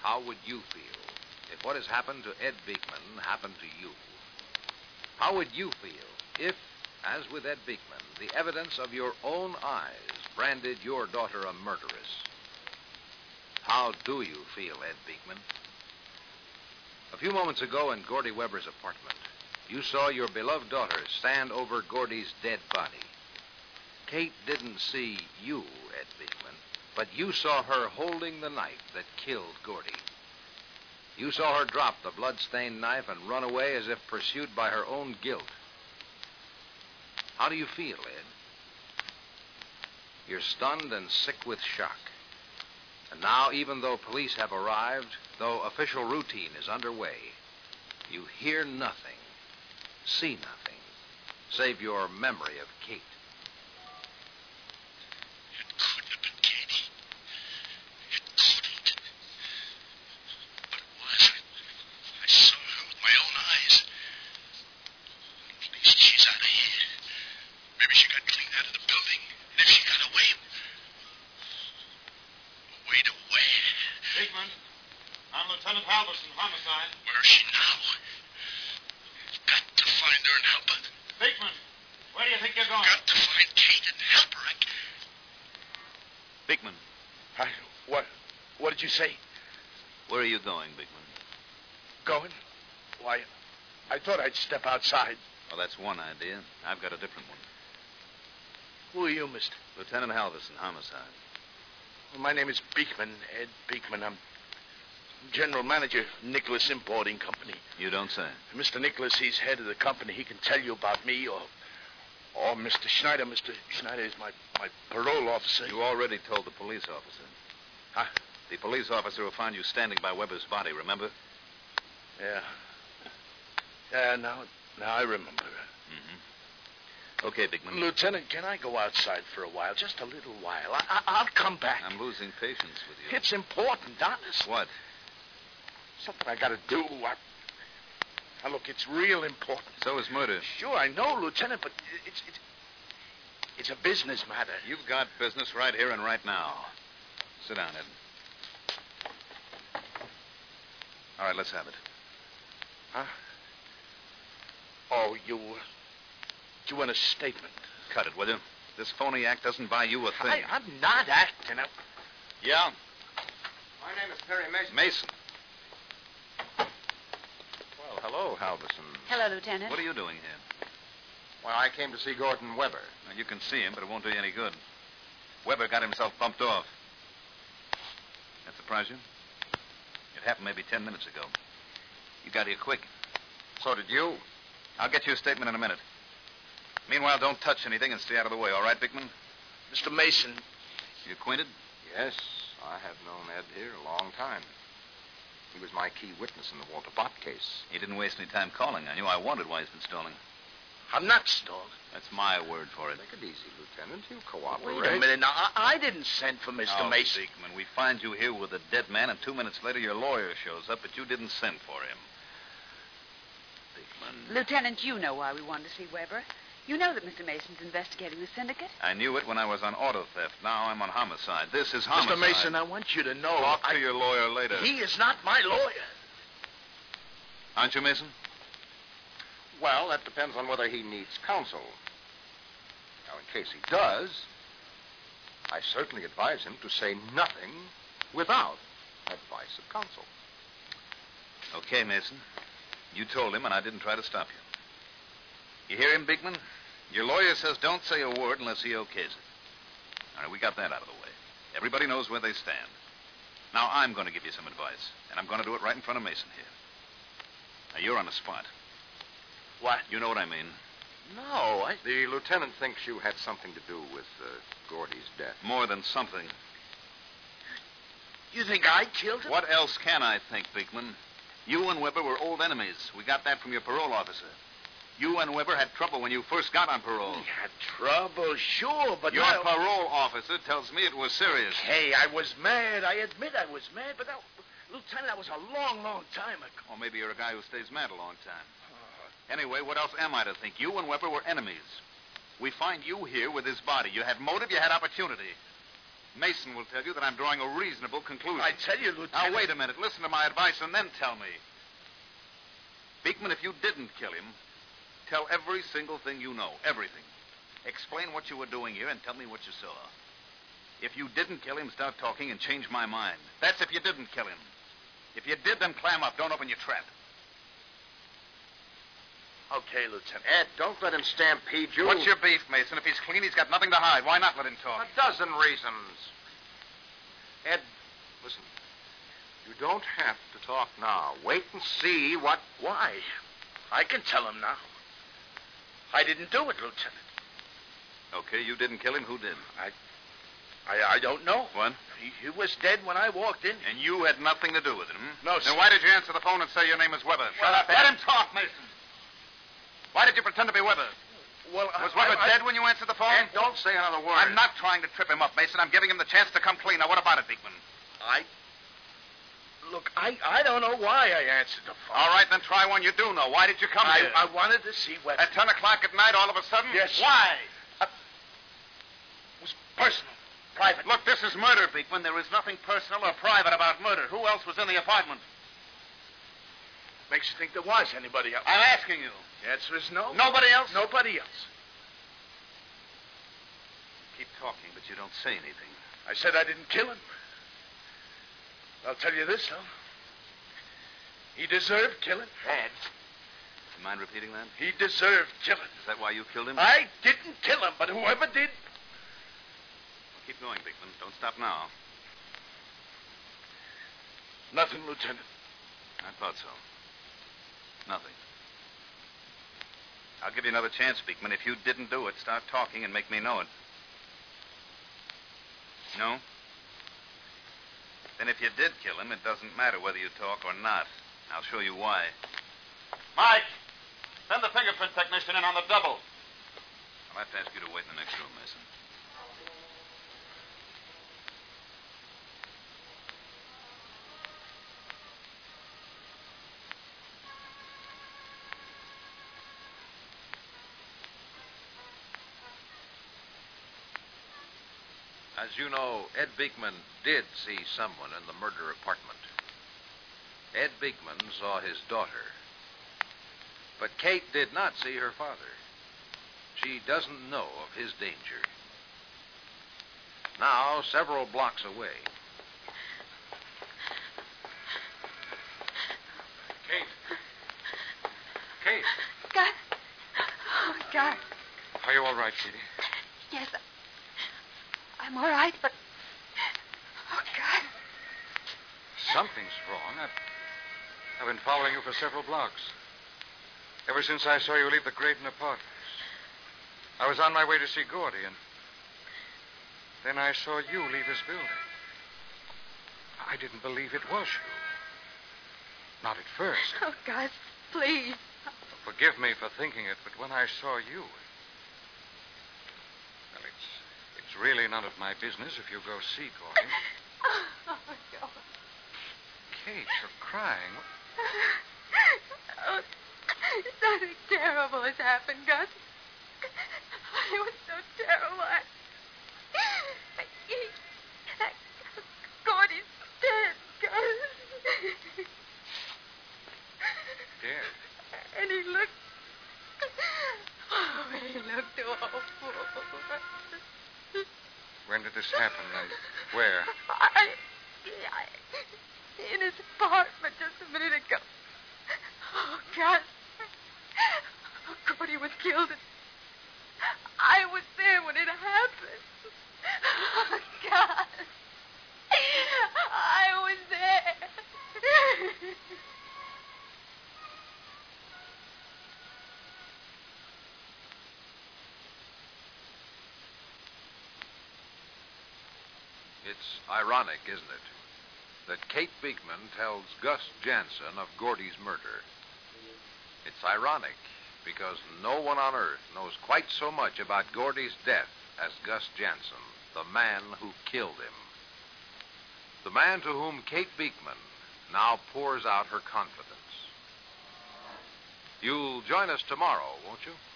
how would you feel if what has happened to Ed Beekman happened to you? How would you feel if, as with Ed Beekman, the evidence of your own eyes branded your daughter a murderess? How do you feel, Ed Beekman? A few moments ago in Gordy Weber's apartment, you saw your beloved daughter stand over Gordy's dead body. Kate didn't see you, Ed Beekman, but you saw her holding the knife that killed Gordy. You saw her drop the blood-stained knife and run away as if pursued by her own guilt. How do you feel, Ed? You're stunned and sick with shock. And now, even though police have arrived, though official routine is underway, you hear nothing, see nothing, save your memory of Kate. It couldn't have been Katie. It couldn't. But it was. I saw her with my own eyes. At least she's out of here. Maybe she got clean out of the building. And if she got away... Away to where? Beekman, I'm Lieutenant Halverson, homicide. Where is she now? I've got to find her and help her. Beekman, where do you think you're going? Got to find Kate and help her. Beekman, What did you say? where are you going, Beekman? Going? Why, I thought I'd step outside. Well, that's one idea. I've got a different one. Who are you, mister? Lieutenant Halverson, homicide. Well, my name is Beekman, Ed Beekman. I'm general manager, Nicholas Importing Company. You don't say. Mr. Nicholas, he's head of the company. He can tell you about me or Mr. Schneider. Mr. Schneider is my parole officer. You already told the police officer. Huh? The police officer who found you standing by Weber's body, remember? Yeah. Yeah, now I remember. Mm-hmm. Okay, Beekman. Lieutenant, can I go outside for a while? Just a little while. I'll come back. I'm losing patience with you. It's important, honest. What? Something I gotta do. Now, look, it's real important. So is murder. Sure, I know, Lieutenant, but it's a business matter. You've got business right here and right now. Sit down, Ed. All right, let's have it. Huh? Oh, you want a statement? Cut it, will you? This phony act doesn't buy you a thing. I'm not acting. Yeah? My name is Perry Mason. Mason. Well, hello, Halverson. Hello, Lieutenant. What are you doing here? Well, I came to see Gordon Weber. Now, you can see him, but it won't do you any good. Weber got himself bumped off. That surprise you? It happened maybe 10 minutes ago. You got here quick. So did you? I'll get you a statement in a minute. Meanwhile, don't touch anything and stay out of the way, all right, Beekman? Mr. Mason. You acquainted? Yes, I have known Ed here a long time. He was my key witness in the Walter Bott case. He didn't waste any time calling on you. I wondered why he's been stalling. I'm not stalling. That's my word for it. Take it easy, Lieutenant. You cooperate. Wait a minute. Now, I didn't send for Mr. Now, Mason. Beekman, we find you here with a dead man, and 2 minutes later your lawyer shows up, but you didn't send for him. Beekman. Lieutenant, you know why we wanted to see Weber. You know that Mr. Mason's investigating the syndicate. I knew it when I was on auto theft. Now I'm on homicide. This is homicide. Mr. Mason, I want you to know. Talk to your lawyer later. He is not my lawyer. Aren't you, Mason? Well, that depends on whether he needs counsel. Now, in case he does, I certainly advise him to say nothing without advice of counsel. Okay, Mason. You told him, and I didn't try to stop you. You hear him, Beekman? Your lawyer says don't say a word unless he okays it. All right, we got that out of the way. Everybody knows where they stand. Now, I'm going to give you some advice, and I'm going to do it right in front of Mason here. Now, you're on the spot. What? You know what I mean. No, The lieutenant thinks you had something to do with Gordy's death. More than something. You think I killed him? What else can I think, Beekman? You and Weber were old enemies. We got that from your parole officer. You and Weber had trouble when you first got on parole. We had trouble, sure, but Your parole officer tells me it was serious. Hey, I was mad. I admit I was mad, but Lieutenant, that was a long, long time ago. Or maybe you're a guy who stays mad a long time. Anyway, what else am I to think? You and Weber were enemies. We find you here with his body. You had motive, you had opportunity. Mason will tell you that I'm drawing a reasonable conclusion. I tell you, Lieutenant. Now, wait a minute. Listen to my advice and then tell me. Beekman, if you didn't kill him, tell every single thing you know. Everything. Explain what you were doing here and tell me what you saw. If you didn't kill him, start talking and change my mind. That's if you didn't kill him. If you did, then clam up. Don't open your trap. Okay, Lieutenant. Ed, don't let him stampede you. What's your beef, Mason? If he's clean, he's got nothing to hide. Why not let him talk? A dozen reasons. Ed, listen. You don't have to talk now. Wait and see what... Why? I can tell him now. I didn't do it, Lieutenant. Okay, you didn't kill him. Who did? I don't know. What? He was dead when I walked in. And you had nothing to do with it, No, sir. Then why did you answer the phone and say your name is Weber? Shut up, Let Ed. him talk, Mason. Why did you pretend to be Weber? Well, Was Weber dead when you answered the phone? Ed, don't say another word. I'm not trying to trip him up, Mason. I'm giving him the chance to come clean. Now, what about it, Beekman? Look, I don't know why I answered the phone. All right, then try one you do know. Why did you come here? I wanted to see Weber. At 10 o'clock at night, all of a sudden? Yes. Why? It was personal, private. Look, this is murder, Beekman. There is nothing personal or private about murder. Who else was in the apartment? Makes you think there was anybody else. I'm asking you. The answer is no. Nobody else? Nobody else. Keep talking, but you don't say anything. I said I didn't kill him. I'll tell you this, though. He deserved killing. Ed. You mind repeating that? He deserved killing. Is that why you killed him? I didn't kill him, but whoever did... Keep going, Beekman. Don't stop now. Nothing, Lieutenant. I thought so. Nothing. I'll give you another chance, Beekman. If you didn't do it, start talking and make me know it. No? Then if you did kill him, it doesn't matter whether you talk or not. I'll show you why. Mike, send the fingerprint technician in on the double. I'll have to ask you to wait in the next room, Mason. As you know, Ed Beekman did see someone in the murder apartment. Ed Beekman saw his daughter. But Kate did not see her father. She doesn't know of his danger. Now, several blocks away. Kate. Kate. Gus. Oh, Gus. Are you all right, Katie? Yes, I'm all right, but... Oh, God. Something's wrong. I've been following you for several blocks. Ever since I saw you leave the Graydon Apartments. I was on my way to see Gordy, and then I saw you leave this building. I didn't believe it was you. Not at first. Oh, Gus, please. Forgive me for thinking it, but when I saw you... Well, it's really none of my business if you go see Gordy. Oh, no. Kate, you're crying. Oh, something terrible has happened, Gus. It was so terrible. Gordy's dead, Gus. Dead? And he looked... Oh, he looked awful. When did this happen, and where? In his apartment just a minute ago. Oh, Gus. Oh, Gordy was killed. And I was there when it happened. Oh, Gus. I was there. It's ironic, isn't it, that Kate Beekman tells Gus Jansen of Gordy's murder. It's ironic because no one on earth knows quite so much about Gordy's death as Gus Jansen, the man who killed him. The man to whom Kate Beekman now pours out her confidence. You'll join us tomorrow, won't you?